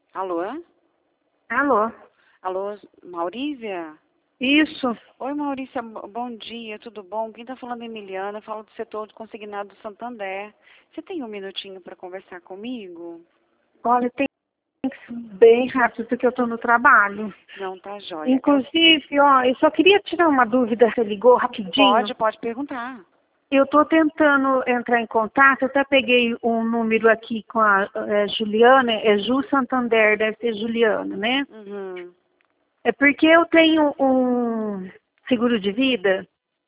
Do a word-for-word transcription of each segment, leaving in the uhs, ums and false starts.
Alô? Alô? Alô, Maurícia? Isso. Oi, Maurícia, bom dia, tudo bom? Quem está falando é Emiliana, falo do setor de consignado do Santander. Você tem um minutinho para conversar comigo? Olha, tem que ser bem rápido porque eu estou no trabalho. Não, tá jóia. Inclusive, ó, eu só queria tirar uma dúvida, você ligou rapidinho? Pode, pode perguntar. Eu estou tentando entrar em contato, eu até peguei um número aqui com a é, Juliana, é Ju Santander, deve ser Juliana, né? Uhum. É porque eu tenho um seguro de vida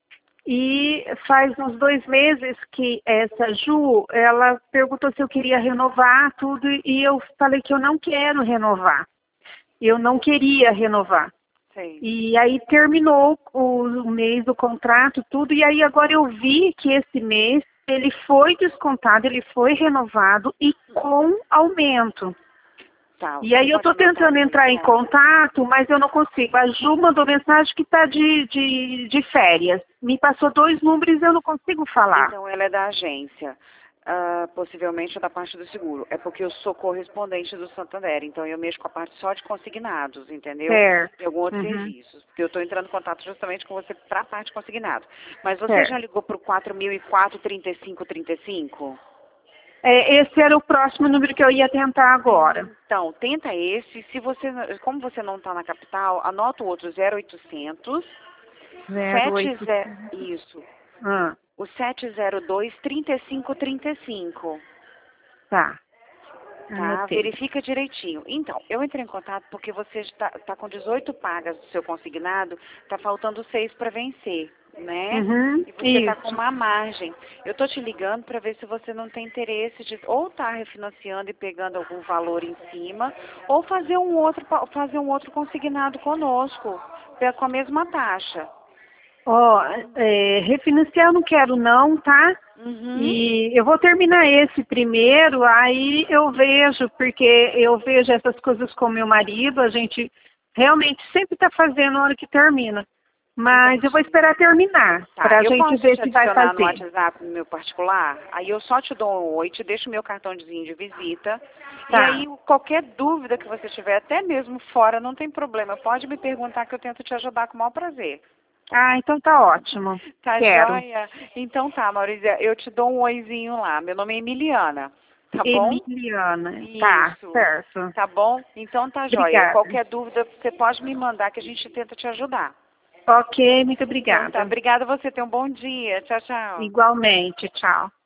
e faz uns dois meses que essa Ju, ela perguntou se eu queria renovar tudo e eu falei que eu não quero renovar. Eu não queria renovar. Sei. E aí terminou o, o mês do contrato, tudo, e aí agora eu vi que esse mês ele foi descontado, ele foi renovado e com aumento. Tá, E aí você eu pode estou anotar tentando aí, entrar em então. contato, mas eu não consigo. A Ju mandou mensagem que está de, de, de férias. Me passou dois números e eu não consigo falar. Então, ela é da agência. Ah, possivelmente é da parte do seguro. É porque eu sou correspondente do Santander, então eu mexo com a parte só de consignados, entendeu? Certo. E algum outro Uhum. serviço. Porque eu estou entrando em contato justamente com você para a parte consignado. Mas você Certo. já ligou para o quatro mil e quatro, trinta e cinco, trinta e cinco? É, esse era o próximo número que eu ia tentar agora. Então, tenta esse. Se você, como você não está na capital, anota o outro zero oitocentos, Zero sete oito. zero, isso, Ah, o sete zero dois, trinta e cinco, trinta e cinco. tá. Tá, Anotei. verifica direitinho. Então, eu entrei em contato porque você está tá com dezoito pagas do seu consignado, está faltando seis para vencer, né? Uhum, E você está com isso. uma margem. Eu estou te ligando para ver se você não tem interesse de ou estar refinanciando e pegando algum valor em cima, ou fazer um outro, pa- fazer um outro consignado conosco, pe- com a mesma taxa. Ó, é, refinanciar eu não quero não, tá? Uhum. E eu vou terminar esse primeiro, aí eu vejo, porque eu vejo essas coisas com meu marido, a gente realmente sempre está fazendo na hora que termina. Mas eu vou Entendi. esperar terminar, Tá, para a eu gente posso ver te se vai adicionar no fazer. WhatsApp no meu particular? Aí eu só te dou um oi, te deixo o meu cartãozinho de visita. E Tá. aí, qualquer dúvida que você tiver, até mesmo fora, não tem problema. Pode me perguntar que eu tento te ajudar com o maior prazer. Ah, então tá ótimo. Tá Quero. joia? Então tá, Maurícia, eu te dou um oizinho lá. Meu nome é Emiliana, tá bom? Emiliana. Tá, Isso, certo. tá bom? Então tá joia. Obrigada. Qualquer dúvida, você pode me mandar que a gente tenta te ajudar. Ok, muito Então tá, obrigada. obrigada a você, tenha um bom dia. Tchau, tchau. Igualmente, tchau.